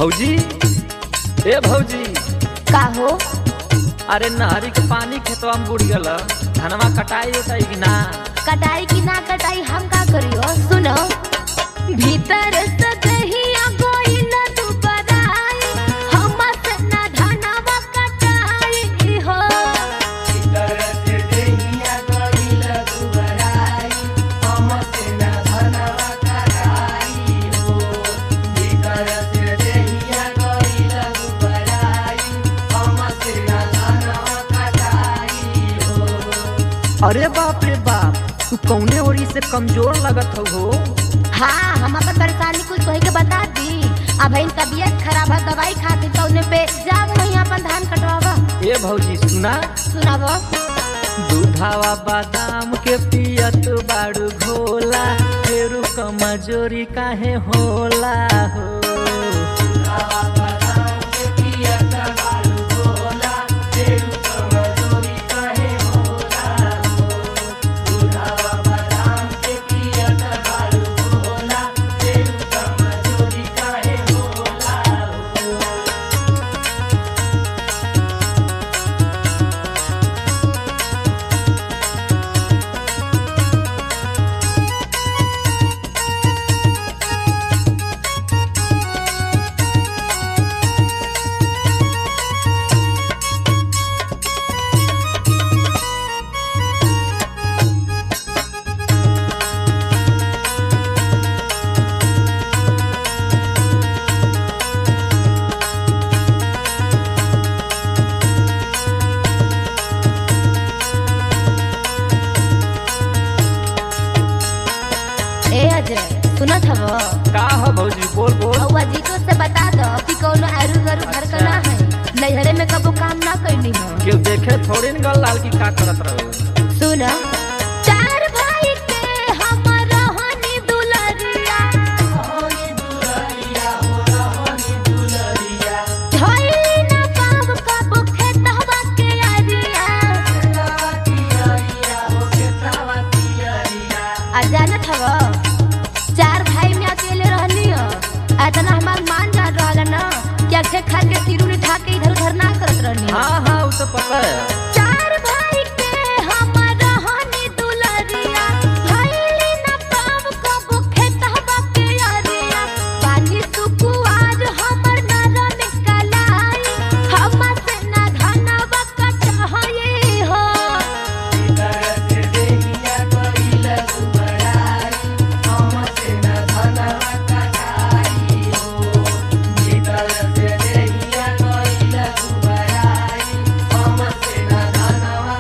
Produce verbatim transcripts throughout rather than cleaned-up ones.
भौजी ए भौजी का हो? अरे नहरी के पानी खेतवा में बुड़ गल, धनवा कटाई होता कि ना? कटाई की ना कटाई हम का करियो? सुनो, भीतर से दहिया कोई न दुबराई, हम से ना धनवा कटाई हो। भीतर से दहिया कोई न दुबराई, हम से ना धनवा कटाई हो। भीतर से दहिया कोई न दुबराई, हम से ना धनवा कटाई हो। अरे बाप रे बाप, तू कौने ओरी से कमजोर लगत हो? हाँ, हम अपन परेशानी कुछ कह के बता दी। अब इन तबीयत खराब है, दवाई खाती तो उन्हें पे जाओ नहीं अपन धान कटवावा। ए भौजी सुना, सुनावो। दूधावा बादाम के पियत बाड़ू घोला, फेरू कमजोरी काहे होला हो? सुनत हव का हो भौजी? बोल बोल। औ अजीतो से बता दो कि कोनो आरू गरू घर का ना है, नैहरे में कबो काम ना करनी हो। क्यों देखे थोड़ी न गल लाल की का करत रहो? सुन, चार भाई के हम रहनी दुलरिया, रहनी दुलरिया हो रहनी दुलरिया, धई ना काम कबो खेतवा के आरिया। खेतवा की अरिया हो खेतवा की अरिया। आ जानत हव, चार भाई में अकेले रहनी हो, इतना हमार मान जान रहल ना कि अखे खा के तिरुनी ठा के इधर उधर ना करत रहनी। हाँ हाँ, वो तो पता है। चार भाई के हम रहनी दुलरिया, भइली ना काम कबो खेतवा के आरिया। पानी सुकुआर हमर नरम कलाई, हम से ना धनवा कटाई हो। भीतर से दहिया कोई न दुबराई, हम से ना धनवा कटाई हो। भीतर से दहिया कोई न दुबराई, हम से ना धनवा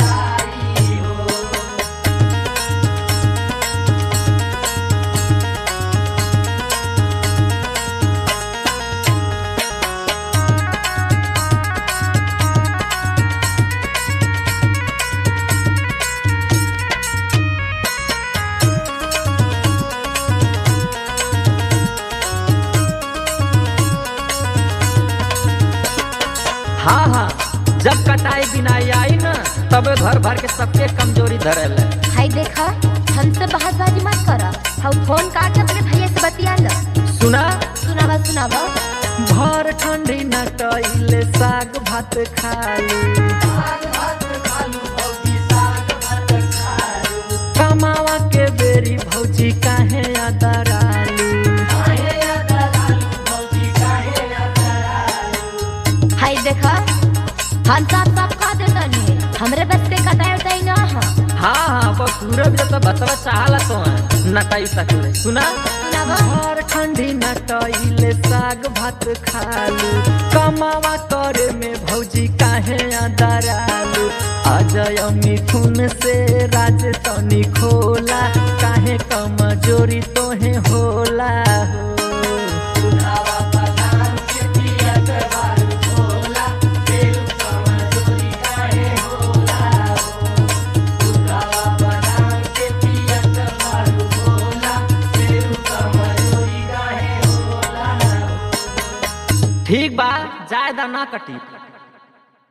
कटाई हो। हाँ हाँ, जब कटाई बिनाई आई न, तब घर भर के सबके कमजोरी धरल है। हाय देखा, हमसे बहसबाजी मत कर, हम फोन काट के अपने भैया से बतिया लो। सुना, सुनावा सुनावा। भर ठंडी न कइले साग भात खालू, साग भात खालू भौजी साग भात खालू। कमावा के बेरी भौजी काहे अदरालू? काहे अदरालू भौजी काहे अदरालू। हाय देखा, हम सब सब खा देता नहीं, हमरे बस के कटाई उटाई ना है। हाँ हाँ, बस पूरा भी तो बतवा चाहला तो है न कई सकले। सुना, सुनावा। भर ठंडी न कइले साग भात खालू, कमावा करे में भौजी काहे अदरालू? अजय मिथुन से राज तनी खोला, काहे कमजोरी तोहे होला हो? दूधावा बादाम के पियत बारू घोला, फेरू कमजोरी काहे होला हो। दूधावा बादाम के पियत बारू घोला, फेरू कमजोरी काहे होला हो। ठीक बा, जायदा ना कटी।